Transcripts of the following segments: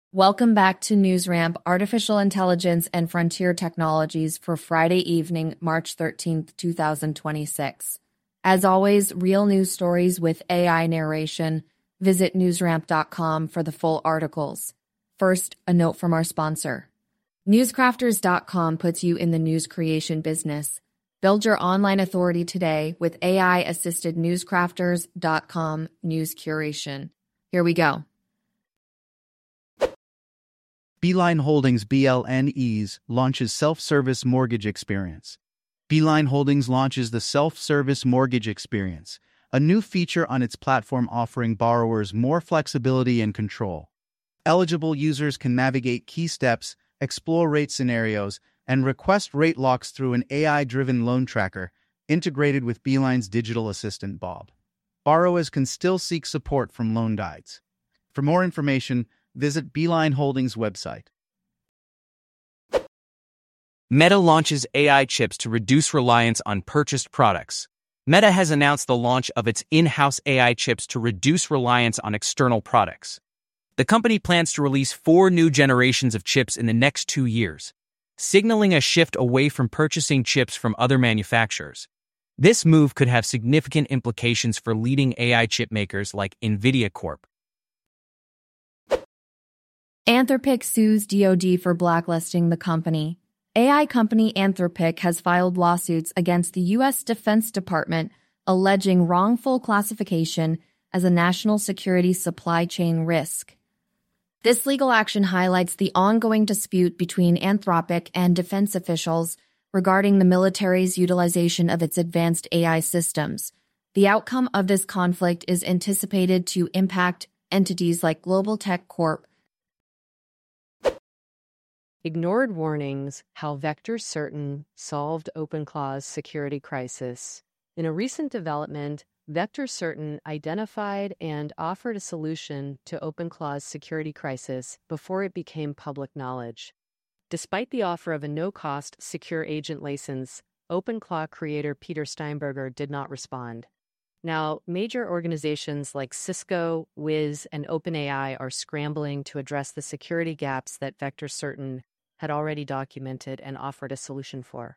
Welcome back to NewsRamp, Artificial Intelligence and Frontier Technologies for Friday evening, March 13th, 2026. As always, real news stories with AI narration. Visit newsramp.com for the full articles. First, a note from our sponsor. Newscrafters.com puts you in the news creation business. Build your online authority today with AI-assisted newscrafters.com news curation. Here we go. Beeline Holdings BLNEs launches self-service mortgage experience. Beeline Holdings launches the self-service mortgage experience, a new feature on its platform offering borrowers more flexibility and control. Eligible users can navigate key steps, explore rate scenarios, and request rate locks through an AI-driven loan tracker integrated with Beeline's digital assistant Bob. Borrowers can still seek support from loan guides. For more information, visit Beeline Holdings' website. Meta launches AI chips to reduce reliance on purchased products. Meta has announced the launch of its in-house AI chips to reduce reliance on external products. The company plans to release 4 new generations of chips in the next 2 years, signaling a shift away from purchasing chips from other manufacturers. This move could have significant implications for leading AI chip makers like NVIDIA Corp. Anthropic sues DoD for blacklisting the company. AI company Anthropic has filed lawsuits against the U.S. Defense Department alleging wrongful classification as a national security supply chain risk. This legal action highlights the ongoing dispute between Anthropic and defense officials regarding the military's utilization of its advanced AI systems. The outcome of this conflict is anticipated to impact entities like Global Tech Corp. Ignored warnings: how Vector Certain solved OpenClaw's security crisis. In a recent development, Vector Certain identified and offered a solution to OpenClaw's security crisis before it became public knowledge. Despite the offer of a no-cost secure agent license, OpenClaw creator Peter Steinberger did not respond. Now, major organizations like Cisco, Wiz, and OpenAI are scrambling to address the security gaps that Vector Certain had already documented and offered a solution for.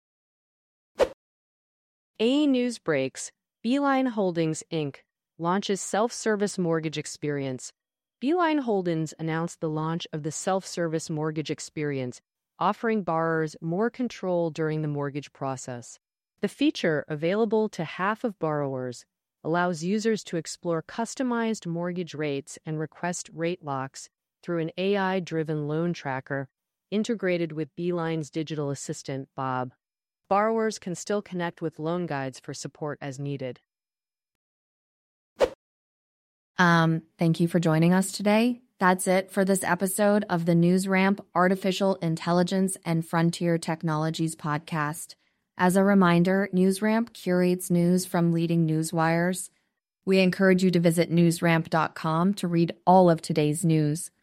A news breaks: Beeline Holdings, Inc. launches self-service mortgage experience. Beeline Holdings announced the launch of the self-service mortgage experience, offering borrowers more control during the mortgage process. The feature, available to half of borrowers, allows users to explore customized mortgage rates and request rate locks through an AI-driven loan tracker integrated with Beeline's digital assistant, Bob. Borrowers can still connect with loan guides for support as needed. Thank you for joining us today. That's it for this episode of the NewsRamp Artificial Intelligence and Frontier Technologies podcast. As a reminder, NewsRamp curates news from leading news wires. We encourage you to visit newsramp.com to read all of today's news.